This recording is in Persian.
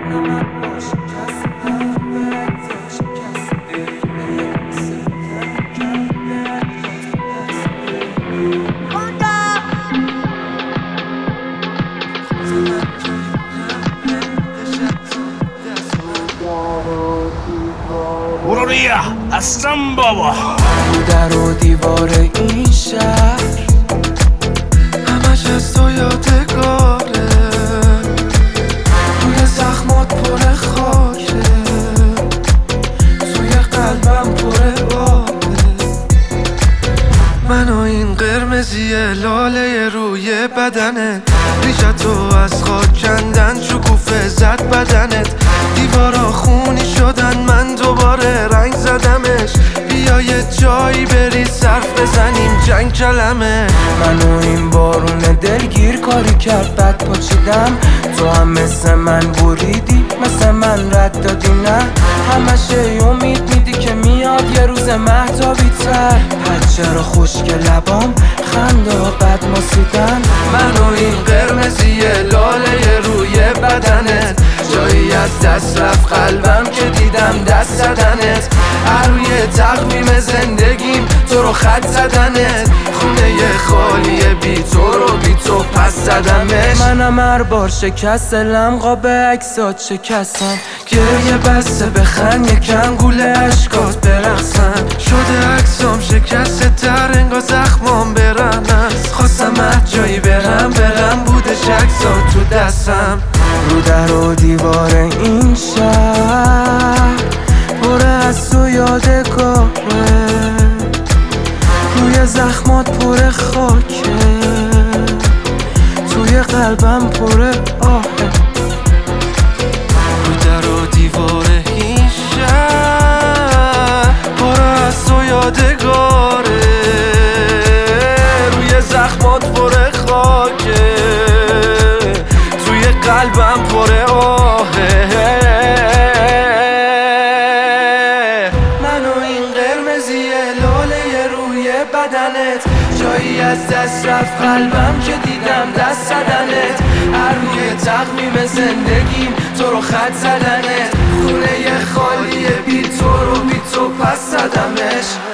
برو ریا هستم بابا. در و دیوار این شهر همش از تو یادگاره، روی زخمات پر خاکه، توی قلبم پر آبه. من و این قرمزی لاله روی بدنت، ریشتو از خاک کندن شکوفه زد بدنت. دیوارا خونی شدن من دوباره رنگ زدمش، بیا یه جایی بری صرف بزنیم جنگ کلمه. منو این بارون دلگیر کاری کرد بد پاچیدم، تو هم مثل من بریدی مثل من رد دادی نه. همشه امید میدی که میاد یه روز مهتابی تر، پس چرا خشک لبام خنده ها بد ماسیدن. منو این قرمزی لاله روی بدنت، جایی از دست رفت قلبم که دیدم دست زدنت. روی تقویم زندگیم تو رو خط زدنت، خونه خالی بی تو رو بی تو پس زدمش. منم هر بار شکست لمقا عکسات شکستم، گریه بسته بخند یکم گوله اشکات برقصن. شده عکسام شکسته تر انگار زخمام برنن، خواستم جایی برم بودش عکسات تو دستم. رو در و دیوار این شهر پر از تو یادگاره، روی زخمات پر خاکه، توی قلبم پر آهه. رو در و دیوار این شهر پر از تو یادگاره، روی زخمات پر خاکه، توی قلبم پر آهه. منو این قرمزی لاله روی بدنت، جایی از دست رفت قلبم که دیدم دست زدنت. روی تقویم زندگیم تو رو خط زدنت، خونه خالی بی تو رو بی تو پس زدمش.